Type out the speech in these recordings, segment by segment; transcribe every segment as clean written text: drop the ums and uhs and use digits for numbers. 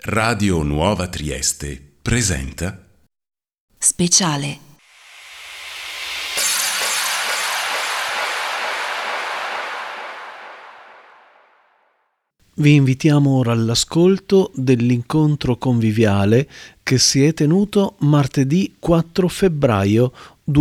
Radio Nuova Trieste presenta Speciale. Vi invitiamo ora all'ascolto dell'incontro conviviale che si è tenuto martedì 4 febbraio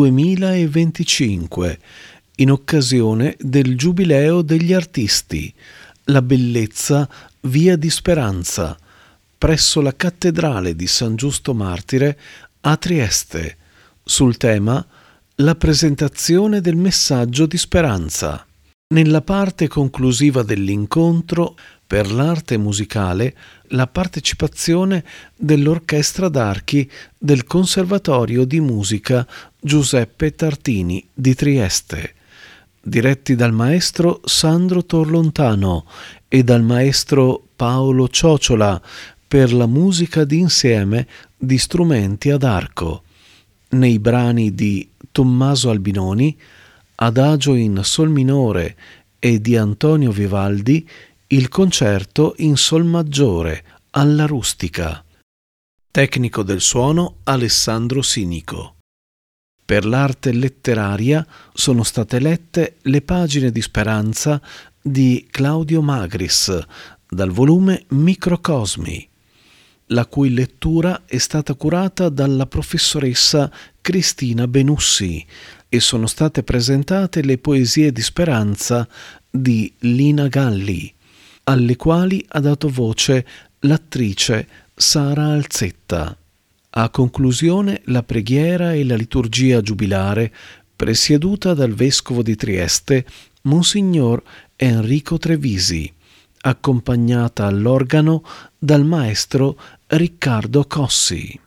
2025 in occasione del Giubileo degli Artisti, la bellezza via di Speranza, presso la cattedrale di San Giusto Martire a Trieste, sul tema la presentazione del messaggio di speranza. Nella parte conclusiva dell'incontro, per l'arte musicale, la partecipazione dell'Orchestra d'Archi del Conservatorio di Musica Giuseppe Tartini di Trieste, diretti dal maestro Sandro Torlontano e dal maestro Paolo Ciociola per la musica d'insieme di strumenti ad arco. Nei brani di Tommaso Albinoni, Adagio in Sol minore e di Antonio Vivaldi, il concerto in Sol maggiore alla rustica. Tecnico del suono Alessandro Sinico. Per l'arte letteraria sono state lette le pagine di speranza di Claudio Magris dal volume Microcosmi, la cui lettura è stata curata dalla professoressa Cristina Benussi e sono state presentate le poesie di speranza di Lina Galli, alle quali ha dato voce l'attrice Sara Alzetta. A conclusione la preghiera e la liturgia giubilare presieduta dal vescovo di Trieste, Monsignor Enrico Trevisi, accompagnata all'organo dal maestro Riccardo Cossi.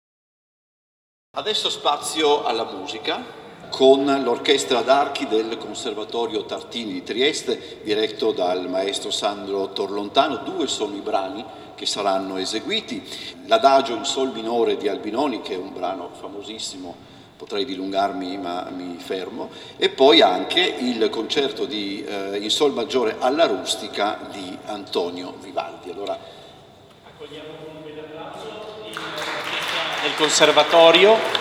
Adesso spazio alla musica con l'Orchestra d'Archi del Conservatorio Tartini di Trieste, diretto dal maestro Sandro Torlontano. 2 sono i brani che saranno eseguiti: l'Adagio in Sol minore di Albinoni, che è un brano famosissimo, potrei dilungarmi ma mi fermo, e poi anche il concerto in Sol maggiore alla rustica di Antonio Vivaldi. Allora accogliamo con un applauso l'orchestra del Conservatorio.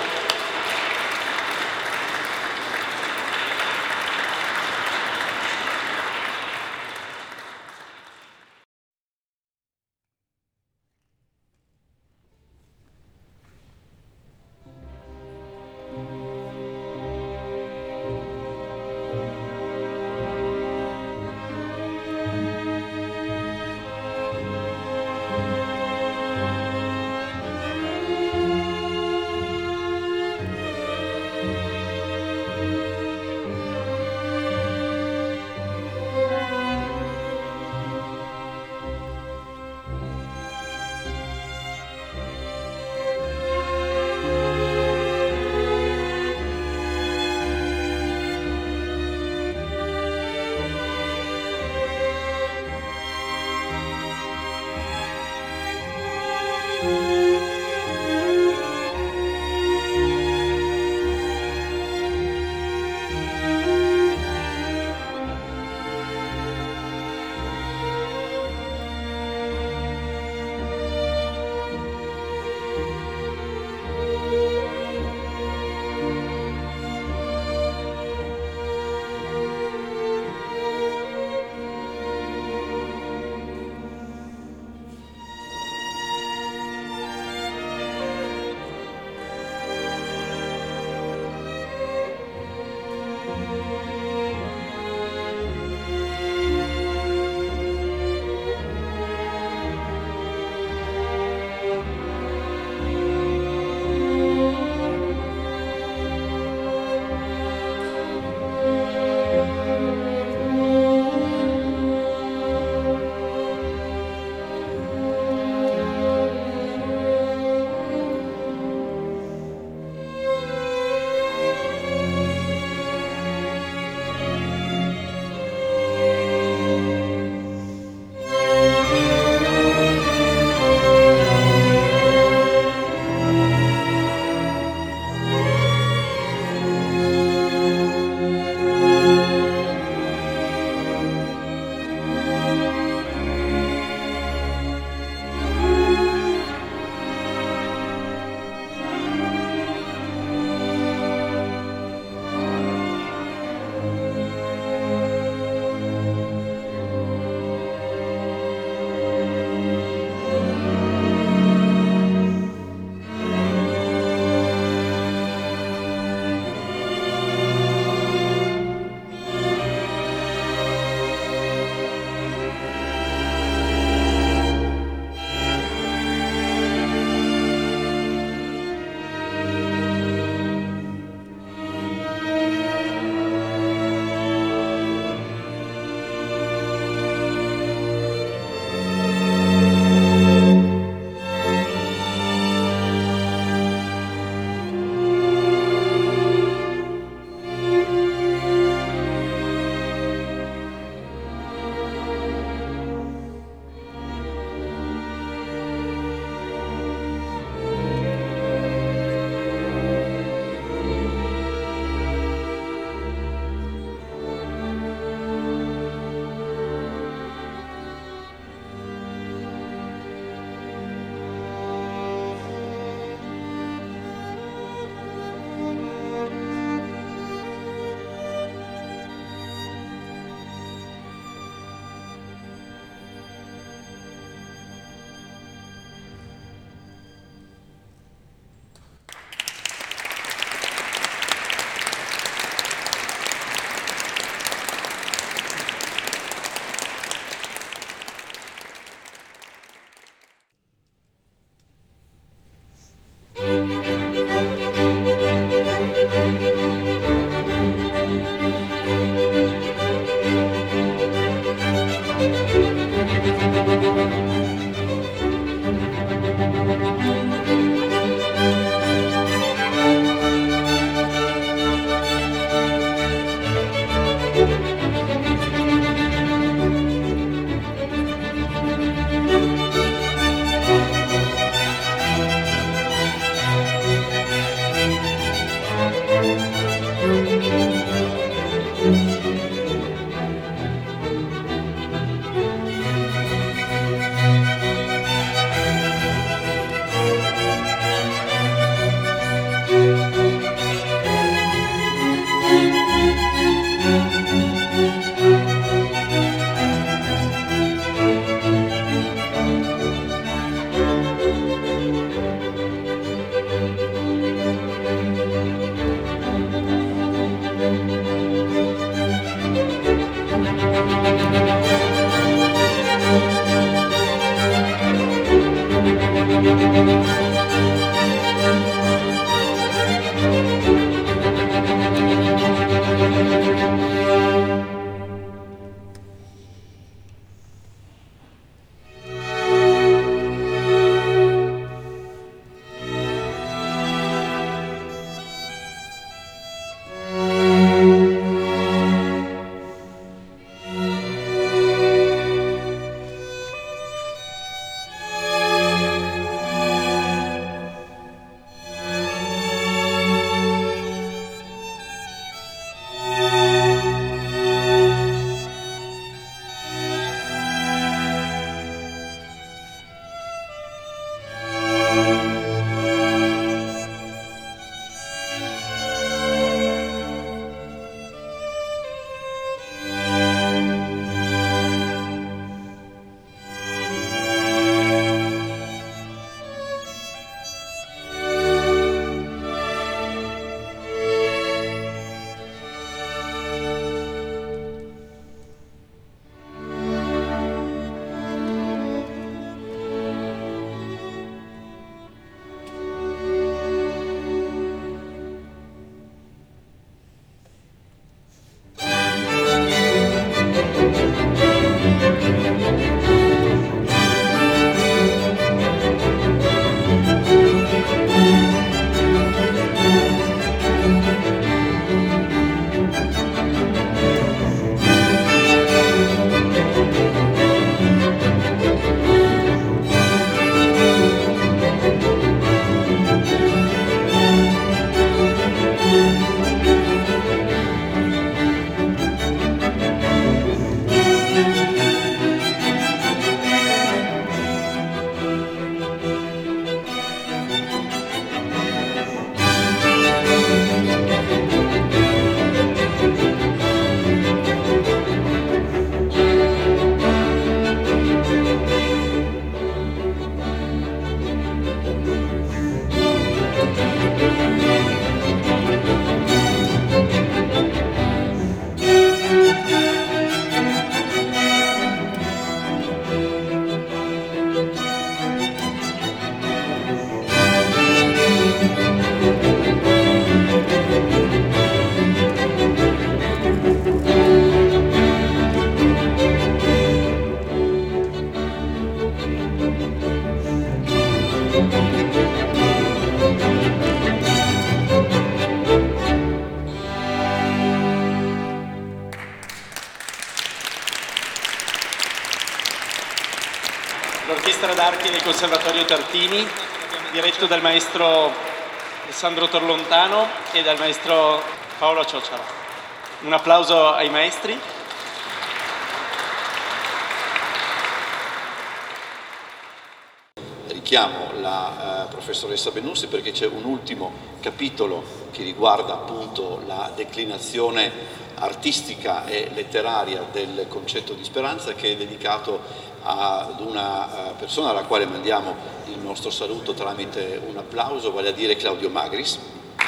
L'Orchestra d'Archi del Conservatorio Tartini, diretto dal maestro Alessandro Torlontano e dal maestro Paolo Ciocciara. Un applauso ai maestri. Richiamo la professoressa Benussi perché c'è un ultimo capitolo che riguarda appunto la declinazione artistica e letteraria del concetto di speranza, che è dedicato ad una persona alla quale mandiamo il nostro saluto tramite un applauso, vale a dire Claudio Magris.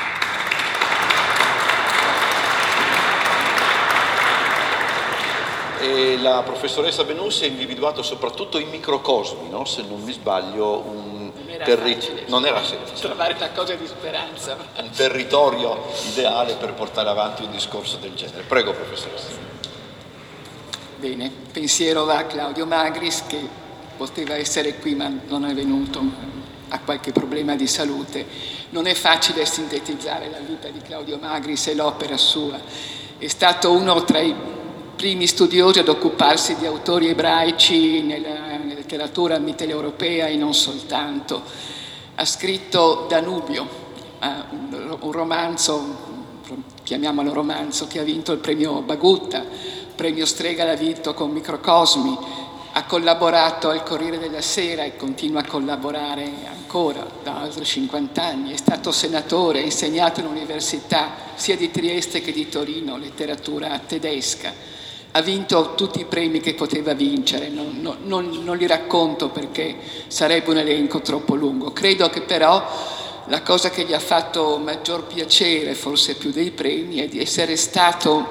E la professoressa Benussi ha individuato soprattutto i microcosmi, no? Se non mi sbaglio, non era semplice trovare una cosa di speranza. Un territorio ideale per portare avanti un discorso del genere. Prego, professoressa. Bene, pensiero va a Claudio Magris, che poteva essere qui ma non è venuto, ha qualche problema di salute. Non è facile sintetizzare la vita di Claudio Magris e l'opera sua. È stato uno tra i primi studiosi ad occuparsi di autori ebraici nella letteratura mitteleuropea e non soltanto. Ha scritto Danubio, un romanzo, chiamiamolo romanzo, che ha vinto il premio Bagutta, premio Strega l'ha vinto con Microcosmi, ha collaborato al Corriere della Sera e continua a collaborare ancora da altri 50 anni, è stato senatore, ha insegnato all'università sia di Trieste che di Torino, letteratura tedesca. Ha vinto tutti i premi che poteva vincere, non li racconto perché sarebbe un elenco troppo lungo. Credo che però la cosa che gli ha fatto maggior piacere, forse più dei premi, è di essere stato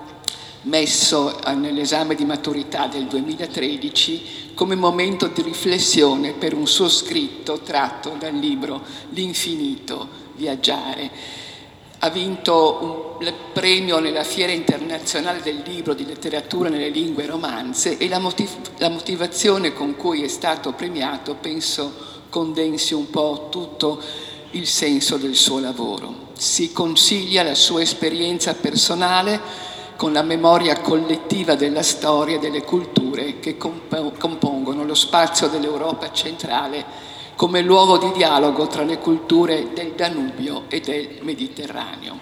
messo nell'esame di maturità del 2013 come momento di riflessione per un suo scritto tratto dal libro L'infinito viaggiare. Ha vinto il premio nella Fiera Internazionale del Libro di Letteratura nelle Lingue Romanze e la motivazione con cui è stato premiato penso condensi un po' tutto il senso del suo lavoro. Si concilia la sua esperienza personale con la memoria collettiva della storia e delle culture che compongono lo spazio dell'Europa centrale come luogo di dialogo tra le culture del Danubio e del Mediterraneo.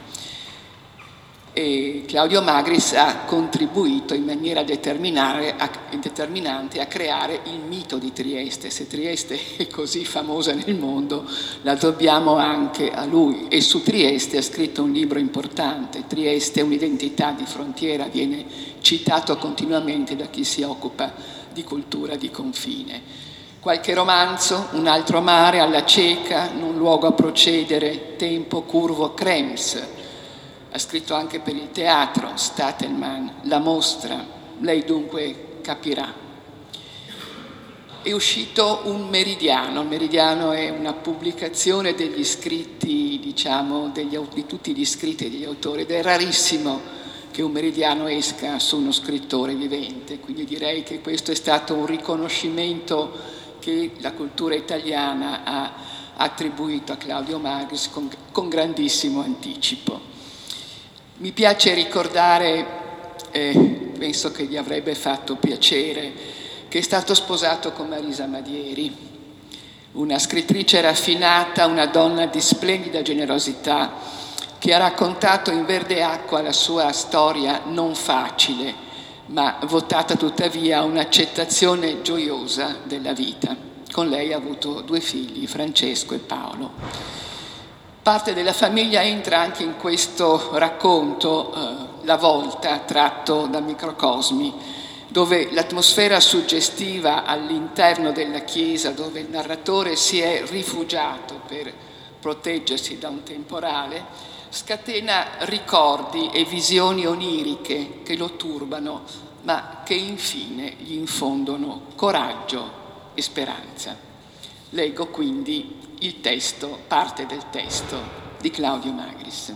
E Claudio Magris ha contribuito in maniera determinante a creare il mito di Trieste. Se Trieste è così famosa nel mondo, la dobbiamo anche a lui. E su Trieste ha scritto un libro importante. Trieste è un'identità di frontiera, viene citato continuamente da chi si occupa di cultura di confine. Qualche romanzo, Un altro mare, Alla cieca, Un luogo a procedere, Tempo curvo, Krems. Ha scritto anche per il teatro, Statelman, La mostra, lei dunque capirà. È uscito un Meridiano. Il Meridiano è una pubblicazione degli scritti, diciamo, di tutti gli scritti degli autori, ed è rarissimo che un Meridiano esca su uno scrittore vivente, quindi direi che questo è stato un riconoscimento che la cultura italiana ha attribuito a Claudio Magris con grandissimo anticipo. Mi piace ricordare, penso che gli avrebbe fatto piacere, che è stato sposato con Marisa Madieri, una scrittrice raffinata, una donna di splendida generosità, che ha raccontato in verde acqua la sua storia non facile, ma votata tuttavia a un'accettazione gioiosa della vita. Con lei ha avuto 2 figli, Francesco e Paolo. Parte della famiglia entra anche in questo racconto, La volta, tratto da Microcosmi, dove l'atmosfera suggestiva all'interno della chiesa, dove il narratore si è rifugiato per proteggersi da un temporale, scatena ricordi e visioni oniriche che lo turbano, ma che infine gli infondono coraggio e speranza. Leggo quindi il testo, parte del testo di Claudio Magris.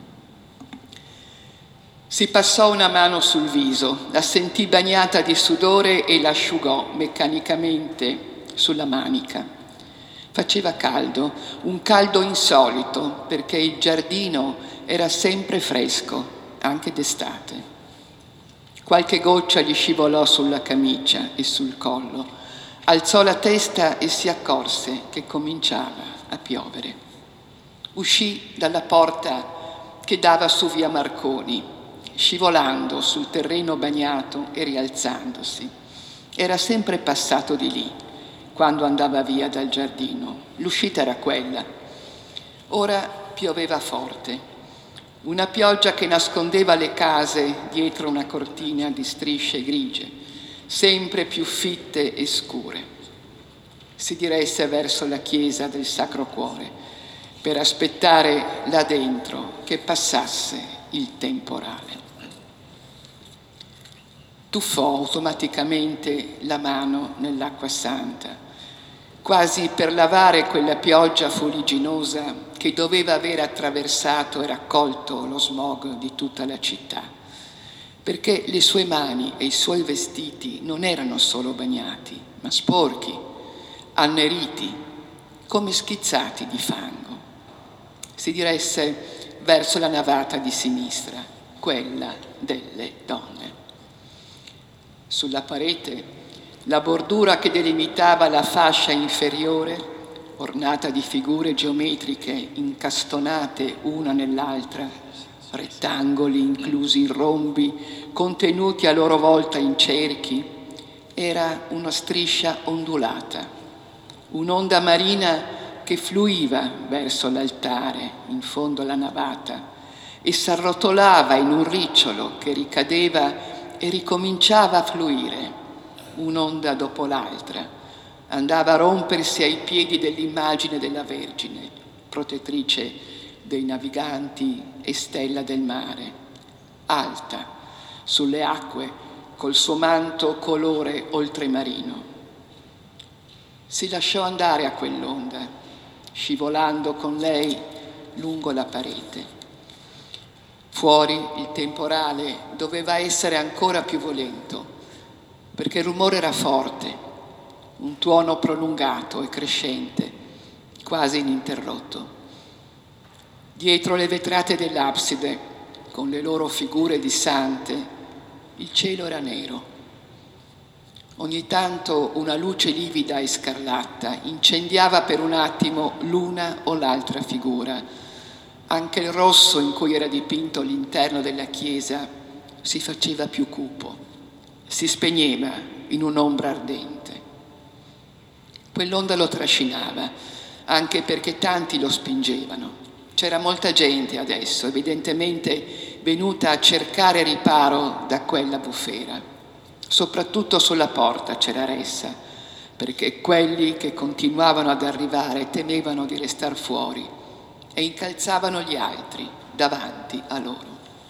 Si passò una mano sul viso, la sentì bagnata di sudore e l'asciugò meccanicamente sulla manica. Faceva caldo, un caldo insolito, perché il giardino era sempre fresco, anche d'estate. Qualche goccia gli scivolò sulla camicia e sul collo. Alzò la testa e si accorse che cominciava a piovere. Uscì dalla porta che dava su via Marconi, scivolando sul terreno bagnato e rialzandosi. Era sempre passato di lì quando andava via dal giardino. L'uscita era quella. Ora pioveva forte, una pioggia che nascondeva le case dietro una cortina di strisce grigie, sempre più fitte e scure. Si diresse verso la chiesa del Sacro Cuore per aspettare là dentro che passasse il temporale. Tuffò automaticamente la mano nell'acqua santa, quasi per lavare quella pioggia fuligginosa che doveva aver attraversato e raccolto lo smog di tutta la città, perché le sue mani e i suoi vestiti non erano solo bagnati, ma sporchi, anneriti, come schizzati di fango. Si diresse verso la navata di sinistra, quella delle donne. Sulla parete, la bordura che delimitava la fascia inferiore, ornata di figure geometriche incastonate una nell'altra, rettangoli inclusi in rombi, contenuti a loro volta in cerchi, era una striscia ondulata, un'onda marina che fluiva verso l'altare in fondo alla navata e s'arrotolava in un ricciolo che ricadeva e ricominciava a fluire, un'onda dopo l'altra, andava a rompersi ai piedi dell'immagine della Vergine, protettrice dei naviganti e stella del mare, alta sulle acque col suo manto colore oltremarino. Si lasciò andare a quell'onda, scivolando con lei lungo la parete. Fuori il temporale doveva essere ancora più violento, perché il rumore era forte, un tuono prolungato e crescente, quasi ininterrotto. Dietro le vetrate dell'abside, con le loro figure di sante, il cielo era nero. Ogni tanto una luce livida e scarlatta incendiava per un attimo l'una o l'altra figura. Anche il rosso in cui era dipinto l'interno della chiesa si faceva più cupo, si spegneva in un'ombra ardente. Quell'onda lo trascinava, anche perché tanti lo spingevano. C'era molta gente adesso, evidentemente venuta a cercare riparo da quella bufera. Soprattutto sulla porta c'era ressa, perché quelli che continuavano ad arrivare temevano di restar fuori e incalzavano gli altri davanti a loro.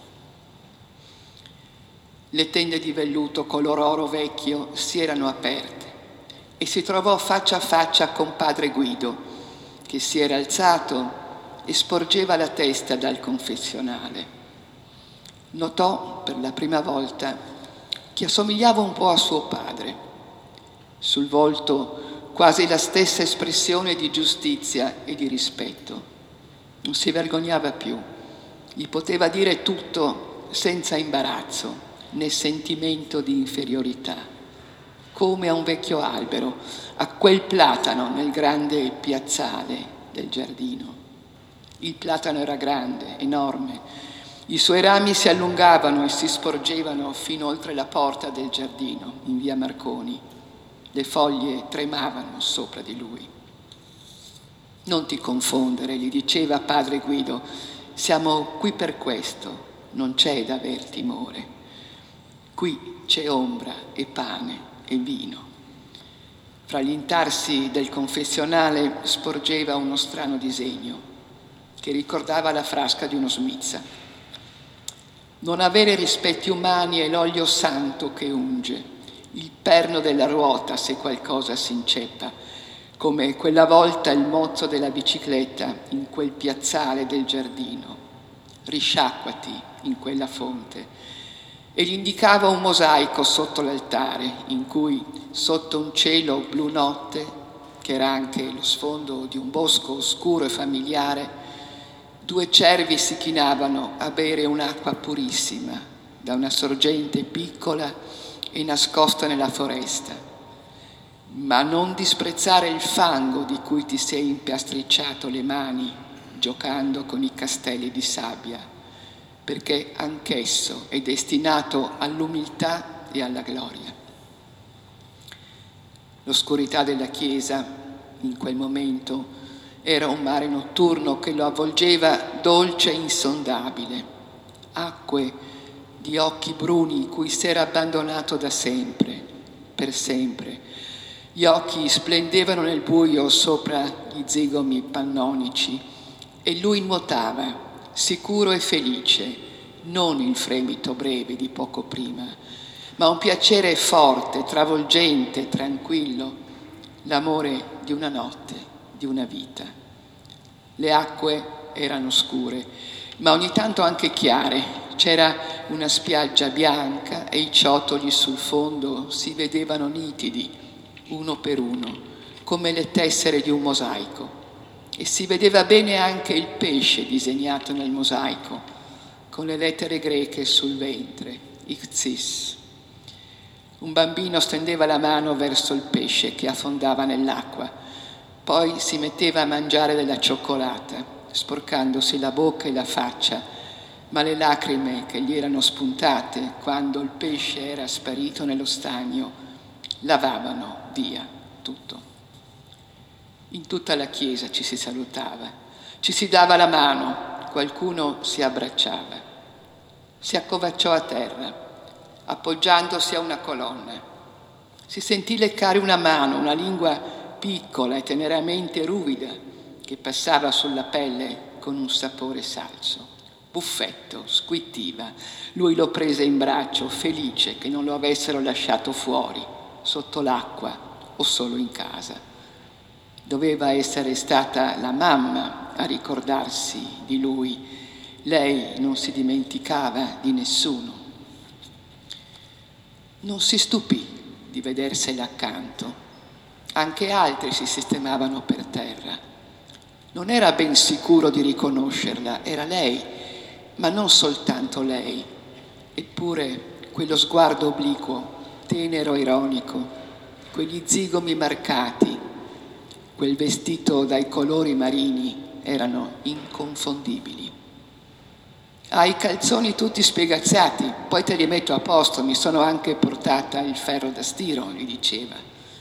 Le tende di velluto color oro vecchio si erano aperte e si trovò faccia a faccia con padre Guido, che si era alzato e sporgeva la testa dal confessionale. Notò per la prima volta che assomigliava un po' a suo padre. Sul volto quasi la stessa espressione di giustizia e di rispetto. Non si vergognava più, gli poteva dire tutto senza imbarazzo né sentimento di inferiorità, come a un vecchio albero, a quel platano nel grande piazzale del giardino. Il platano era grande, enorme, i suoi rami si allungavano e si sporgevano fino oltre la porta del giardino, in via Marconi. Le foglie tremavano sopra di lui. Non ti confondere, gli diceva padre Guido, siamo qui per questo, non c'è da aver timore. Qui c'è ombra e pane e vino. Fra gli intarsi del confessionale sporgeva uno strano disegno che ricordava la frasca di uno smizza. Non avere rispetti umani è l'olio santo che unge, il perno della ruota se qualcosa si inceppa, come quella volta il mozzo della bicicletta in quel piazzale del giardino. Risciacquati in quella fonte. E gli indicava un mosaico sotto l'altare in cui, sotto un cielo blu notte, che era anche lo sfondo di un bosco oscuro e familiare, 2 cervi si chinavano a bere un'acqua purissima da una sorgente piccola e nascosta nella foresta. Ma non disprezzare il fango di cui ti sei impiastricciato le mani giocando con i castelli di sabbia, perché anch'esso è destinato all'umiltà e alla gloria. L'oscurità della chiesa, in quel momento, era un mare notturno che lo avvolgeva dolce e insondabile, acque di occhi bruni cui si era abbandonato da sempre, per sempre. Gli occhi splendevano nel buio sopra gli zigomi pannonici e lui nuotava, sicuro e felice, non il fremito breve di poco prima, ma un piacere forte, travolgente, tranquillo, l'amore di una notte, di una vita. Le acque erano scure, ma ogni tanto anche chiare. C'era una spiaggia bianca e i ciottoli sul fondo si vedevano nitidi, uno per uno, come le tessere di un mosaico. E si vedeva bene anche il pesce disegnato nel mosaico, con le lettere greche sul ventre, Ichthys. Un bambino stendeva la mano verso il pesce che affondava nell'acqua, poi si metteva a mangiare della cioccolata, sporcandosi la bocca e la faccia, ma le lacrime che gli erano spuntate quando il pesce era sparito nello stagno lavavano via tutto. In tutta la chiesa ci si salutava, ci si dava la mano, qualcuno si abbracciava. Si accovacciò a terra, appoggiandosi a una colonna. Si sentì leccare una mano, una lingua piccola e teneramente ruvida che passava sulla pelle con un sapore salso. Buffetto, squittiva. Lui lo prese in braccio, felice che non lo avessero lasciato fuori, sotto l'acqua o solo in casa. Doveva essere stata la mamma a ricordarsi di lui. Lei non si dimenticava di nessuno. Non si stupì di vedersela accanto. Anche altri si sistemavano per terra. Non era ben sicuro di riconoscerla, era lei, ma non soltanto lei. Eppure quello sguardo obliquo, tenero e ironico, quegli zigomi marcati, quel vestito dai colori marini erano inconfondibili. Hai i calzoni tutti spiegazzati, poi te li metto a posto, mi sono anche portata il ferro da stiro, gli diceva.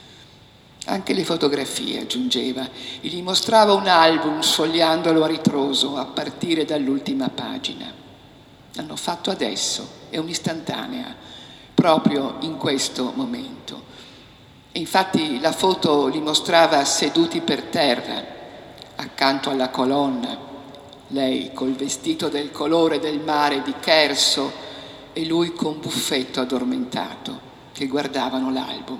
Anche le fotografie, aggiungeva, e gli mostrava un album sfogliandolo a ritroso a partire dall'ultima pagina. L'hanno fatto adesso, è un'istantanea, proprio in questo momento. E infatti la foto li mostrava seduti per terra, accanto alla colonna, lei col vestito del colore del mare di Cherso e lui con Buffetto addormentato, che guardavano l'album.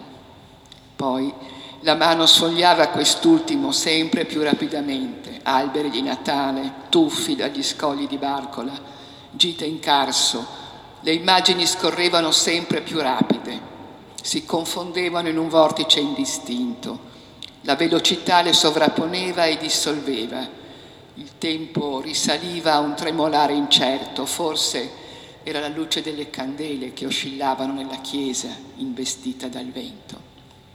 Poi la mano sfogliava quest'ultimo sempre più rapidamente, alberi di Natale, tuffi dagli scogli di Barcola, gite in Carso, le immagini scorrevano sempre più rapide, si confondevano in un vortice indistinto, la velocità le sovrapponeva e dissolveva, il tempo risaliva a un tremolare incerto, forse era la luce delle candele che oscillavano nella chiesa investita dal vento.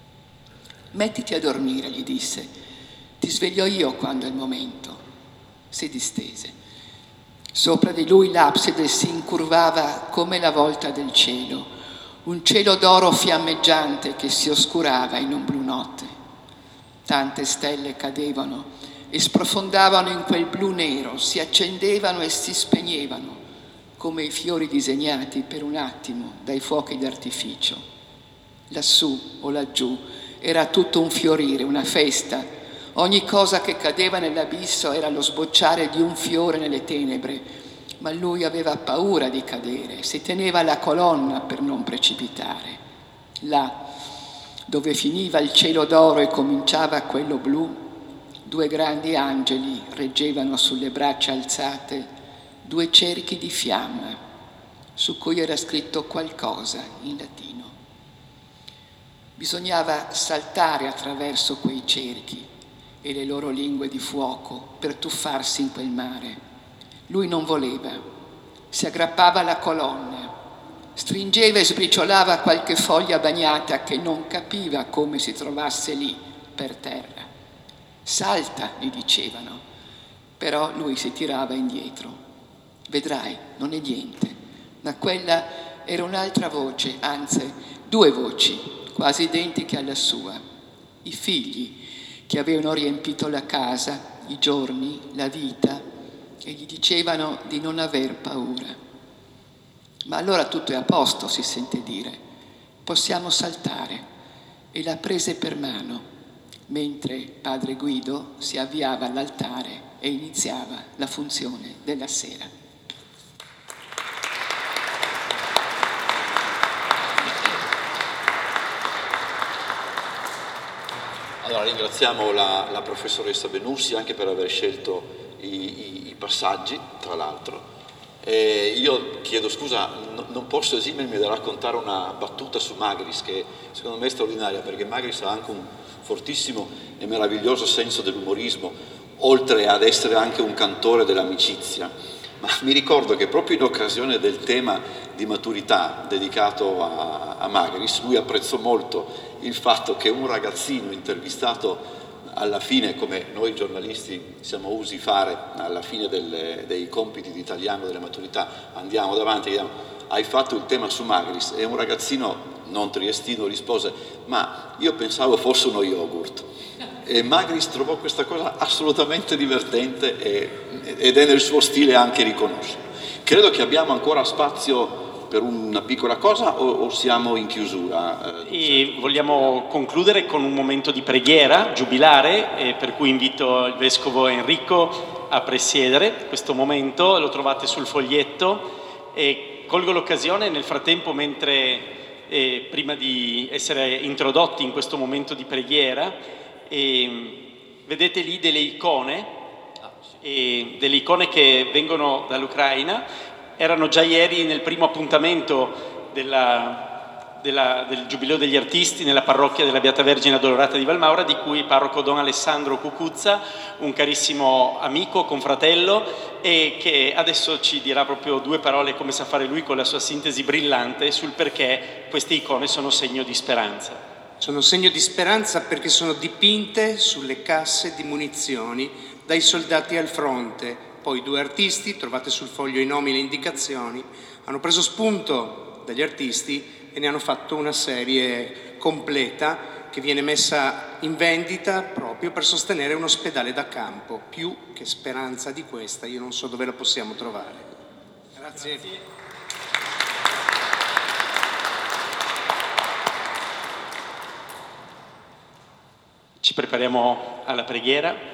Mettiti a dormire, gli disse, ti sveglio io quando è il momento. Si distese. Sopra di lui l'abside si incurvava come la volta del cielo, un cielo d'oro fiammeggiante che si oscurava in un blu notte. Tante stelle cadevano e sprofondavano in quel blu nero, si accendevano e si spegnevano, come i fiori disegnati per un attimo dai fuochi d'artificio. Lassù o laggiù era tutto un fiorire, una festa. Ogni cosa che cadeva nell'abisso era lo sbocciare di un fiore nelle tenebre, ma lui aveva paura di cadere, si teneva alla colonna per non precipitare. Là, dove finiva il cielo d'oro e cominciava quello blu, 2 grandi angeli reggevano sulle braccia alzate 2 cerchi di fiamma, su cui era scritto qualcosa in latino. Bisognava saltare attraverso quei cerchi e le loro lingue di fuoco per tuffarsi in quel mare. Lui non voleva, si aggrappava alla colonna, stringeva e sbriciolava qualche foglia bagnata che non capiva come si trovasse lì per terra. Salta, gli dicevano, però lui si tirava indietro. Vedrai, non è niente, ma quella era un'altra voce, anzi 2 voci, quasi identiche alla sua. I figli che avevano riempito la casa, i giorni, la vita, e gli dicevano di non aver paura. Ma allora tutto è a posto, si sente dire, possiamo saltare. E la prese per mano, mentre padre Guido si avviava all'altare e iniziava la funzione della sera. Allora, ringraziamo la professoressa Benussi anche per aver scelto i passaggi, tra l'altro. Io chiedo scusa, non posso esimermi da raccontare una battuta su Magris, che secondo me è straordinaria, perché Magris ha anche un fortissimo e meraviglioso senso dell'umorismo, oltre ad essere anche un cantore dell'amicizia. Ma mi ricordo che proprio in occasione del tema di maturità dedicato a Magris, lui apprezzò molto il fatto che un ragazzino intervistato alla fine, come noi giornalisti siamo usi fare alla fine dei compiti di italiano delle maturità, andiamo davanti e diciamo: hai fatto il tema su Magris? E un ragazzino non triestino rispose: ma io pensavo fosse uno yogurt. E Magris trovò questa cosa assolutamente divertente ed è nel suo stile anche riconoscerlo. Credo che abbiamo ancora spazio per una piccola cosa o siamo in chiusura? E vogliamo concludere con un momento di preghiera giubilare, per cui invito il Vescovo Enrico a presiedere questo momento. Lo trovate sul foglietto e colgo l'occasione nel frattempo, mentre prima di essere introdotti in questo momento di preghiera, vedete lì delle icone che vengono dall'Ucraina. Erano già ieri nel primo appuntamento del Giubileo degli Artisti nella parrocchia della Beata Vergine Addolorata di Valmaura, di cui parroco Don Alessandro Cucuzza, un carissimo amico, confratello, e che adesso ci dirà proprio 2 parole, come sa fare lui con la sua sintesi brillante, sul perché queste icone sono segno di speranza. Sono segno di speranza perché sono dipinte sulle casse di munizioni dai soldati al fronte. Poi 2 artisti, trovate sul foglio i nomi e le indicazioni, hanno preso spunto dagli artisti e ne hanno fatto una serie completa che viene messa in vendita proprio per sostenere un ospedale da campo. Più che speranza di questa, io non so dove la possiamo trovare. Grazie. Ci prepariamo alla preghiera.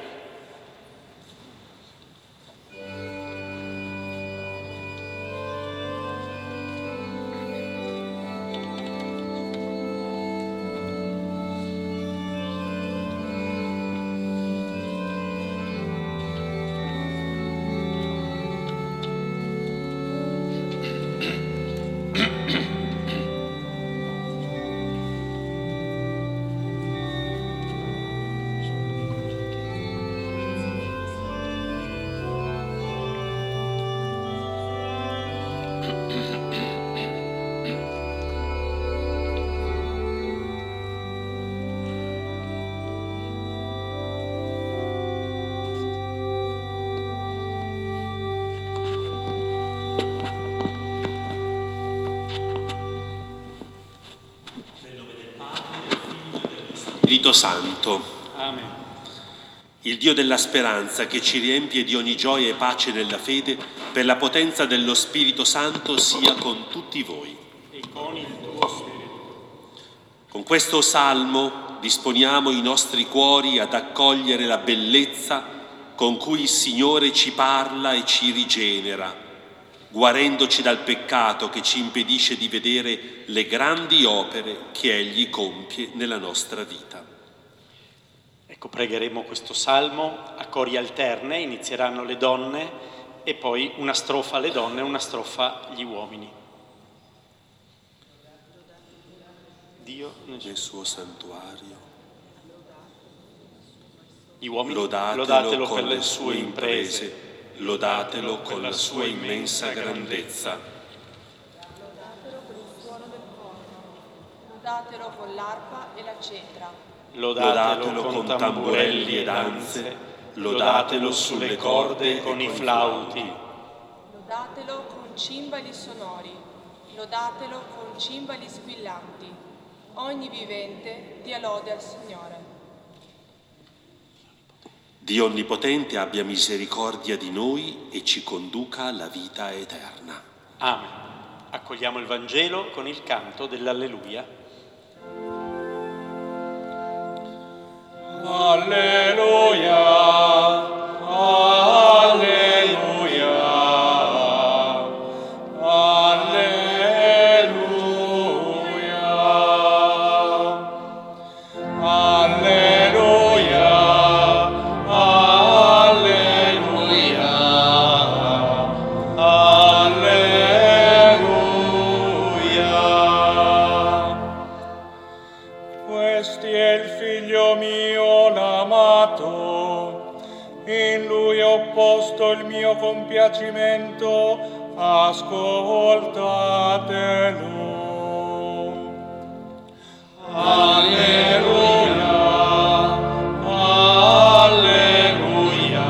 Spirito Santo. Amen. Il Dio della speranza, che ci riempie di ogni gioia e pace nella fede, per la potenza dello Spirito Santo sia con tutti voi. E con il tuo Spirito. Con questo salmo disponiamo i nostri cuori ad accogliere la bellezza con cui il Signore ci parla e ci rigenera, guarendoci dal peccato che ci impedisce di vedere le grandi opere che Egli compie nella nostra vita. Ecco, pregheremo questo salmo a cori alterne, inizieranno le donne e poi una strofa alle donne e una strofa agli uomini. Dio nel suo santuario. Gli uomini Lodatelo per le sue imprese, lodatelo con la sua immensa grandezza. Lodatelo con il suono del corno, lodatelo con l'arpa e la cetra. Lodatelo con tamburelli e danze, lodatelo sulle corde con i flauti. Lodatelo con cimbali sonori, lodatelo con cimbali squillanti. Ogni vivente dia lode al Signore. Dio Onnipotente abbia misericordia di noi e ci conduca alla vita eterna. Amen. Accogliamo il Vangelo con il canto dell'Alleluia. Alleluia, alleluia, alleluia, alleluia, alleluia, alleluia. Questi è il Figlio mio l'amato, in Lui ho posto il mio compiacimento, ascoltatelo. Alleluia, alleluia,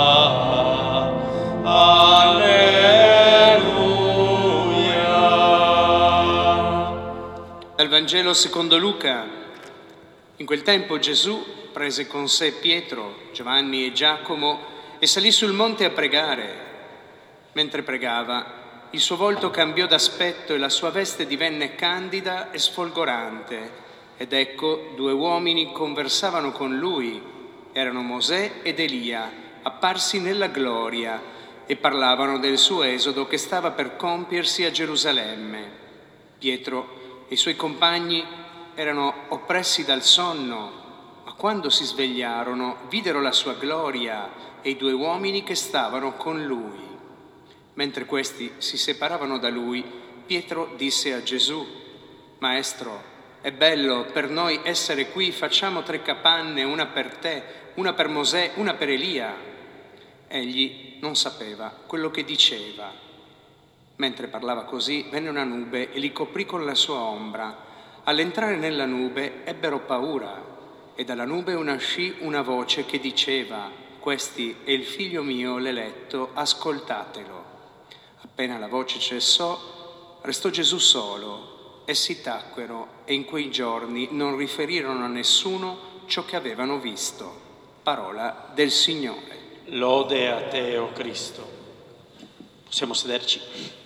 alleluia. Dal Vangelo secondo Luca. In quel tempo Gesù prese con sé Pietro, Giovanni e Giacomo e salì sul monte a pregare. Mentre pregava, il suo volto cambiò d'aspetto e la sua veste divenne candida e sfolgorante. Ed ecco, due uomini conversavano con lui. Erano Mosè ed Elia, apparsi nella gloria, e parlavano del suo esodo che stava per compiersi a Gerusalemme. Pietro e i suoi compagni erano oppressi dal sonno, ma quando si svegliarono videro la sua gloria e i due uomini che stavano con lui. Mentre questi si separavano da lui, Pietro disse a Gesù: Maestro, è bello per noi essere qui, facciamo 3 capanne, una per te, una per Mosè, una per Elia. Egli non sapeva quello che diceva. Mentre parlava così, venne una nube e li coprì con la sua ombra. All'entrare nella nube ebbero paura e dalla nube uscì una voce che diceva: Questi è il Figlio mio l'eletto, ascoltatelo. Appena la voce cessò, restò Gesù solo. Essi tacquero e in quei giorni non riferirono a nessuno ciò che avevano visto. Parola del Signore. Lode a te, o Cristo. Possiamo sederci.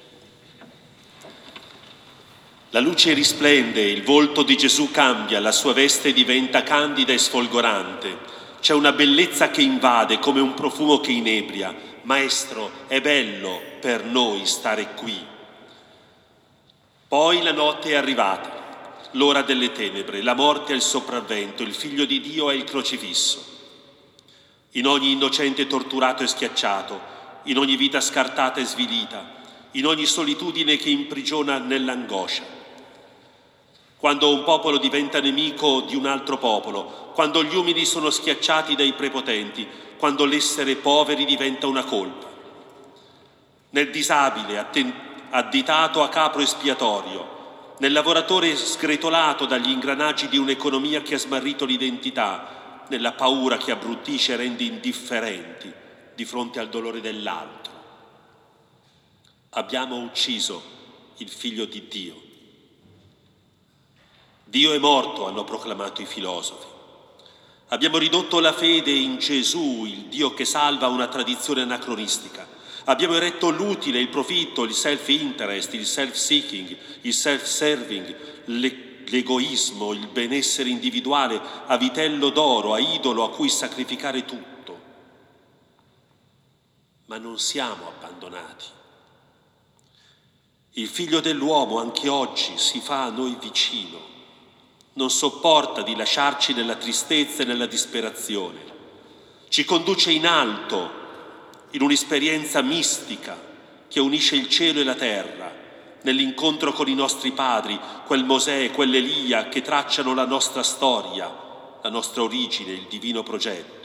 La luce risplende, il volto di Gesù cambia, la sua veste diventa candida e sfolgorante. C'è una bellezza che invade come un profumo che inebria. Maestro, è bello per noi stare qui. Poi la notte è arrivata, l'ora delle tenebre, la morte è il sopravvento, il Figlio di Dio è il crocifisso. In ogni innocente torturato e schiacciato, in ogni vita scartata e svilita, in ogni solitudine che imprigiona nell'angoscia. Quando un popolo diventa nemico di un altro popolo, quando gli umili sono schiacciati dai prepotenti, quando l'essere poveri diventa una colpa. Nel disabile additato a capro espiatorio, nel lavoratore sgretolato dagli ingranaggi di un'economia che ha smarrito l'identità, nella paura che abbruttisce e rende indifferenti di fronte al dolore dell'altro. Abbiamo ucciso il Figlio di Dio. Dio è morto, hanno proclamato i filosofi. Abbiamo ridotto la fede in Gesù, il Dio che salva, a una tradizione anacronistica. Abbiamo eretto l'utile, il profitto, il self-interest, il self-seeking, il self-serving, l'egoismo, il benessere individuale a vitello d'oro, a idolo a cui sacrificare tutto. Ma non siamo abbandonati. Il Figlio dell'uomo anche oggi si fa a noi vicino. Non sopporta di lasciarci nella tristezza e nella disperazione. Ci conduce in alto, in un'esperienza mistica che unisce il cielo e la terra, nell'incontro con i nostri padri, quel Mosè, quell'Elia che tracciano la nostra storia, la nostra origine, il divino progetto.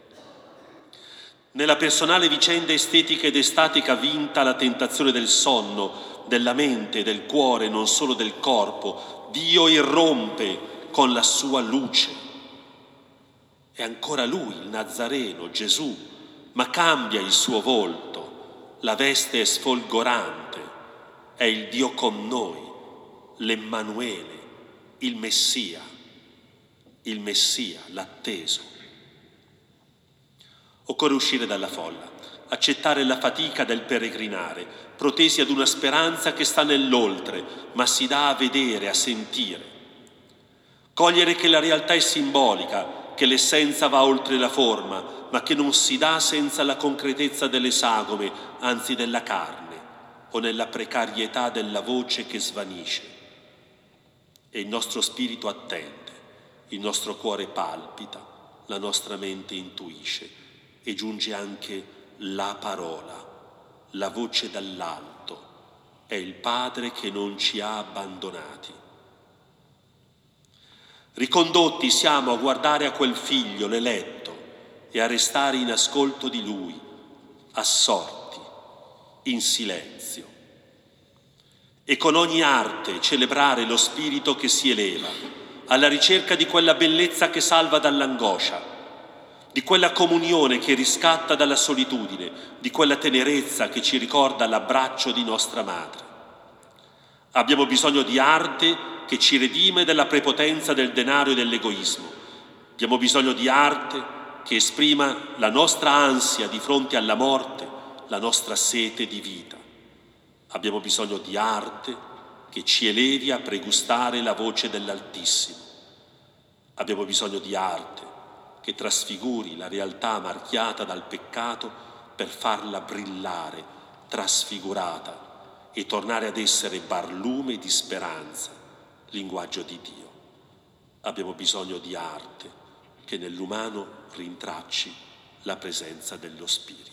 Nella personale vicenda estetica ed estatica vinta la tentazione del sonno, della mente, del cuore, non solo del corpo, Dio irrompe con la sua luce. È ancora Lui, il Nazareno, Gesù, ma cambia il suo volto, la veste è sfolgorante, è il Dio con noi, l'Emmanuele, il Messia, l'atteso. Occorre uscire dalla folla, accettare la fatica del peregrinare, protesi ad una speranza che sta nell'oltre, ma si dà a vedere, a sentire. Cogliere che la realtà è simbolica, che l'essenza va oltre la forma, ma che non si dà senza la concretezza delle sagome, anzi della carne, o nella precarietà della voce che svanisce. E il nostro spirito attende, il nostro cuore palpita, la nostra mente intuisce. E giunge anche la parola, la voce dall'alto, è il Padre che non ci ha abbandonati. Ricondotti siamo a guardare a quel figlio, l'eletto, e a restare in ascolto di lui, assorti, in silenzio. E con ogni arte celebrare lo spirito che si eleva, alla ricerca di quella bellezza che salva dall'angoscia, di quella comunione che riscatta dalla solitudine, di quella tenerezza che ci ricorda l'abbraccio di nostra madre. Abbiamo bisogno di arte che ci redime dalla prepotenza del denaro e dell'egoismo. Abbiamo bisogno di arte che esprima la nostra ansia di fronte alla morte, la nostra sete di vita. Abbiamo bisogno di arte che ci elevi a pregustare la voce dell'Altissimo. Abbiamo bisogno di arte che trasfiguri la realtà marchiata dal peccato per farla brillare, trasfigurata, e tornare ad essere barlume di speranza, linguaggio di Dio. Abbiamo bisogno di arte che nell'umano rintracci la presenza dello Spirito.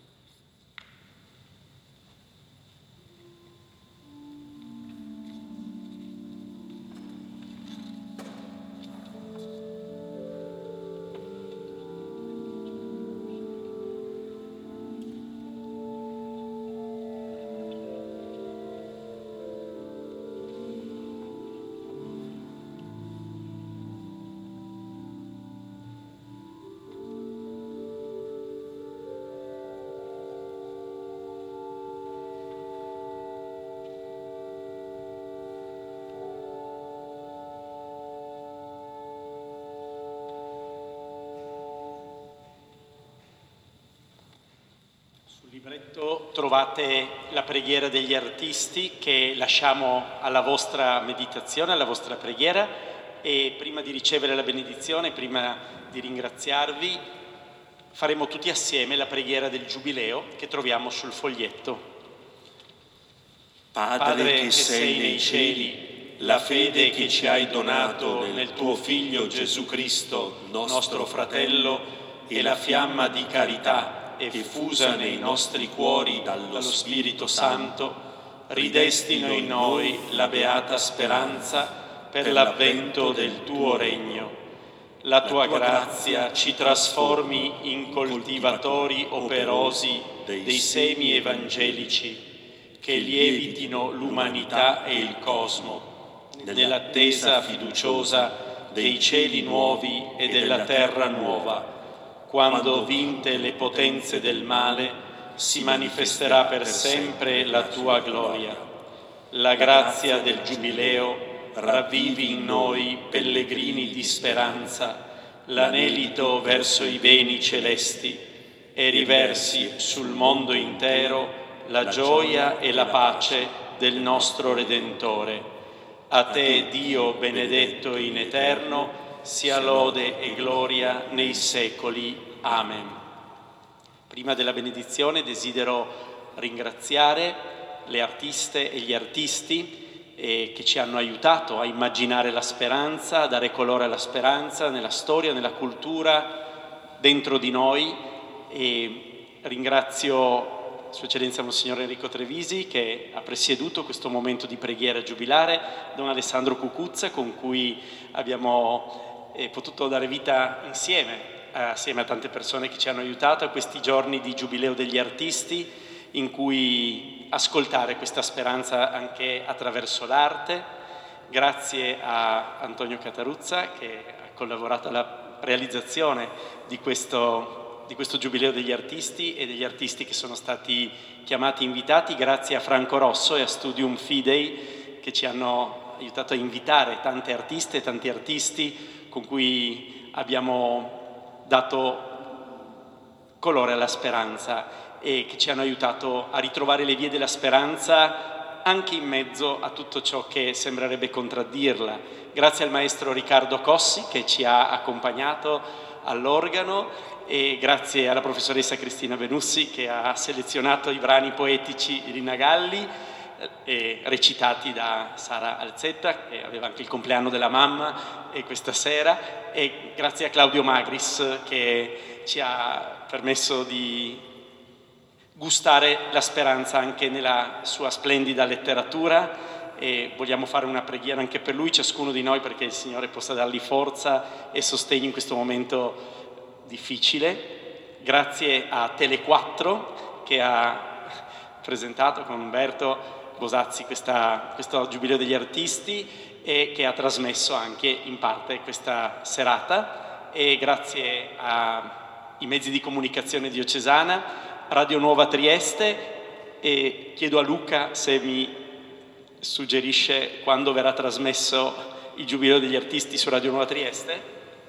Libretto trovate la preghiera degli artisti che lasciamo alla vostra meditazione, alla vostra preghiera, e prima di ricevere la benedizione, prima di ringraziarvi, faremo tutti assieme la preghiera del Giubileo che troviamo sul foglietto. Padre che sei nei cieli, la fede che ci hai donato nel tuo Figlio Gesù Cristo, nostro fratello, e la fiamma di carità effusa nei nostri cuori dallo Spirito Santo, ridestino in noi la beata speranza per l'avvento del tuo regno. La tua grazia ci trasformi in coltivatori operosi dei semi evangelici che lievitino l'umanità e il cosmo, nell'attesa fiduciosa dei cieli nuovi e della terra nuova, quando vinte le potenze del male si manifesterà per sempre la tua gloria. La grazia del Giubileo ravvivi in noi, pellegrini di speranza, l'anelito verso i beni celesti e riversi sul mondo intero la gioia e la pace del nostro Redentore. A te, Dio benedetto in eterno, sia lode e gloria nei secoli. Amen. Prima della benedizione desidero ringraziare le artiste e gli artisti che ci hanno aiutato a immaginare la speranza, a dare colore alla speranza nella storia, nella cultura, dentro di noi, e ringrazio Sua Eccellenza Monsignor Enrico Trevisi, che ha presieduto questo momento di preghiera giubilare, Don Alessandro Cucuzza, con cui abbiamo potuto dare vita insieme a tante persone che ci hanno aiutato a questi giorni di Giubileo degli Artisti, in cui ascoltare questa speranza anche attraverso l'arte. Grazie a Antonio Cataruzza, che ha collaborato alla realizzazione di questo Giubileo degli Artisti e degli artisti che sono stati chiamati invitati. Grazie a Franco Rosso e a Studium Fidei, che ci hanno aiutato a invitare tante artiste e tanti artisti con cui abbiamo dato colore alla speranza e che ci hanno aiutato a ritrovare le vie della speranza anche in mezzo a tutto ciò che sembrerebbe contraddirla. Grazie al maestro Riccardo Cossi, che ci ha accompagnato all'organo, e grazie alla professoressa Cristina Benussi, che ha selezionato i brani poetici di Rina Galli, recitati da Sara Alzetta, che aveva anche il compleanno della mamma questa sera, e grazie a Claudio Magris, che ci ha permesso di gustare la speranza anche nella sua splendida letteratura. E vogliamo fare una preghiera anche per lui, ciascuno di noi, perché il Signore possa dargli forza e sostegno in questo momento difficile. Grazie a Tele4, che ha presentato con Umberto Bosazzi questo Giubileo degli Artisti e che ha trasmesso anche in parte questa serata, e grazie ai mezzi di comunicazione diocesana, Radio Nuova Trieste, e chiedo a Luca se mi suggerisce quando verrà trasmesso il Giubileo degli Artisti su Radio Nuova Trieste.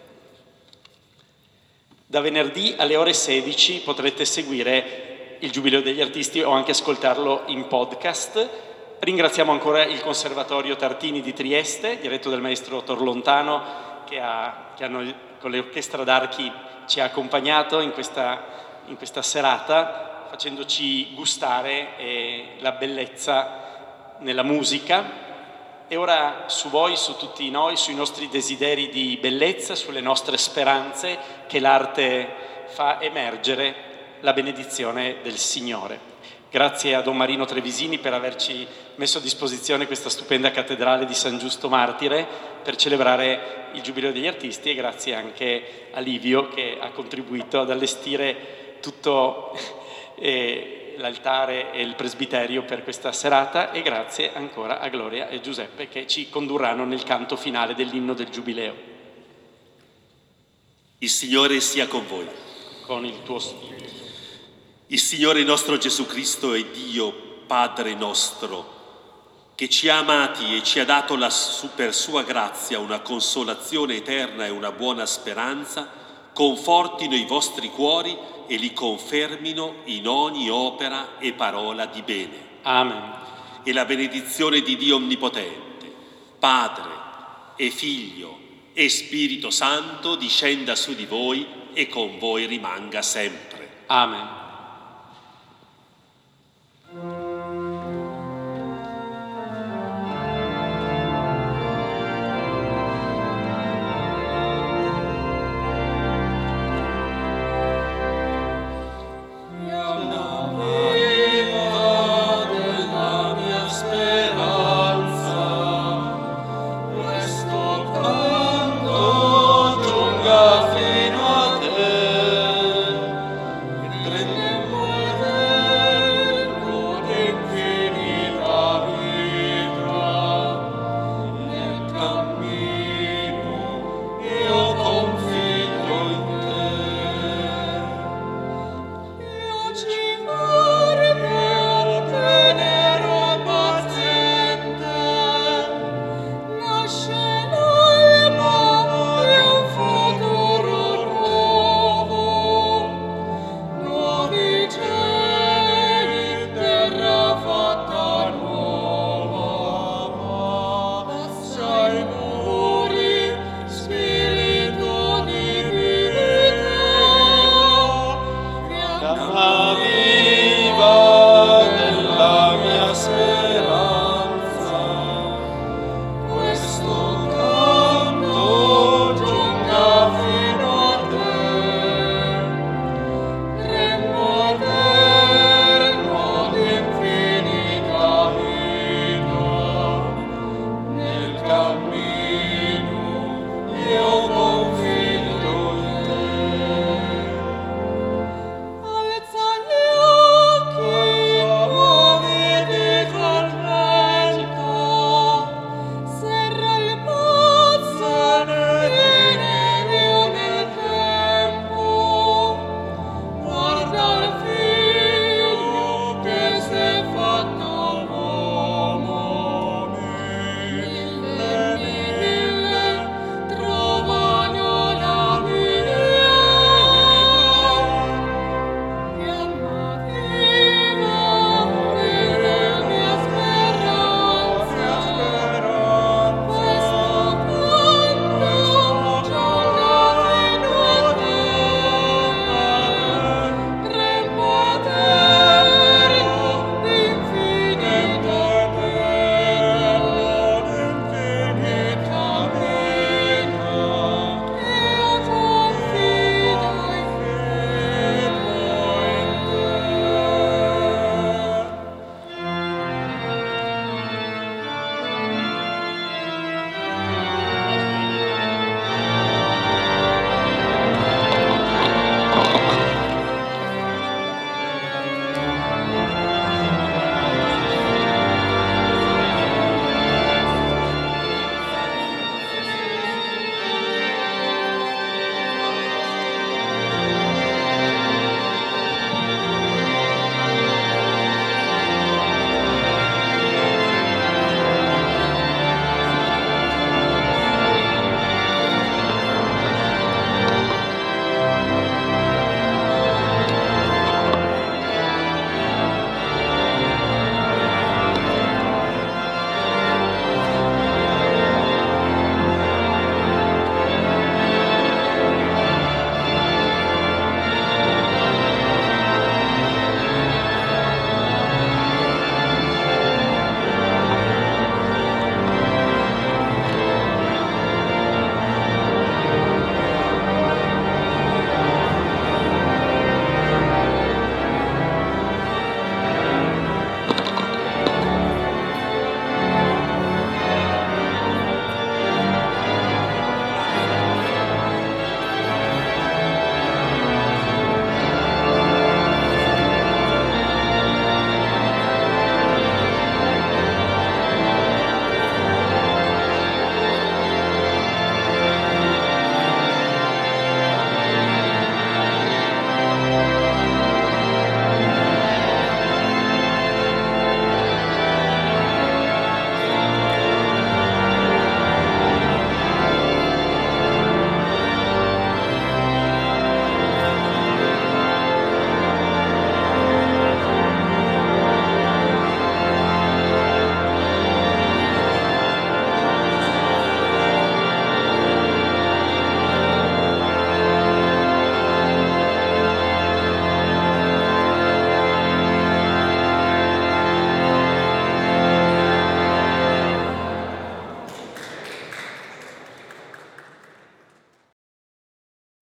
Da venerdì alle ore 16 potrete seguire il Giubileo degli Artisti o anche ascoltarlo in podcast. Ringraziamo ancora il Conservatorio Tartini di Trieste, diretto dal maestro Torlontano, che con l'Orchestra d'Archi ci ha accompagnato in questa serata, facendoci gustare la bellezza nella musica. E ora su voi, su tutti noi, sui nostri desideri di bellezza, sulle nostre speranze, che l'arte fa emergere la benedizione del Signore. Grazie a Don Marino Trevisini per averci messo a disposizione questa stupenda cattedrale di San Giusto Martire per celebrare il Giubileo degli Artisti, e grazie anche a Livio, che ha contribuito ad allestire tutto l'altare e il presbiterio per questa serata, e grazie ancora a Gloria e Giuseppe, che ci condurranno nel canto finale dell'inno del Giubileo. Il Signore sia con voi. Con il tuo spirito. Il Signore nostro Gesù Cristo è Dio, Padre nostro, che ci ha amati e ci ha dato per sua grazia una consolazione eterna e una buona speranza, confortino i vostri cuori e li confermino in ogni opera e parola di bene. Amen. E la benedizione di Dio Onnipotente, Padre e Figlio e Spirito Santo discenda su di voi e con voi rimanga sempre. Amen. Fino a te,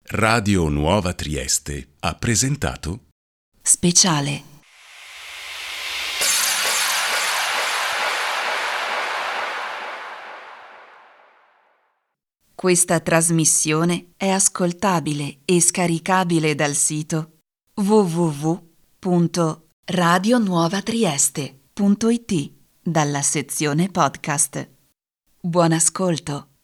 Radio Nuova Trieste ha presentato Speciale. Questa trasmissione è ascoltabile e scaricabile dal sito www.radionuovatrieste.it dalla sezione podcast. Buon ascolto.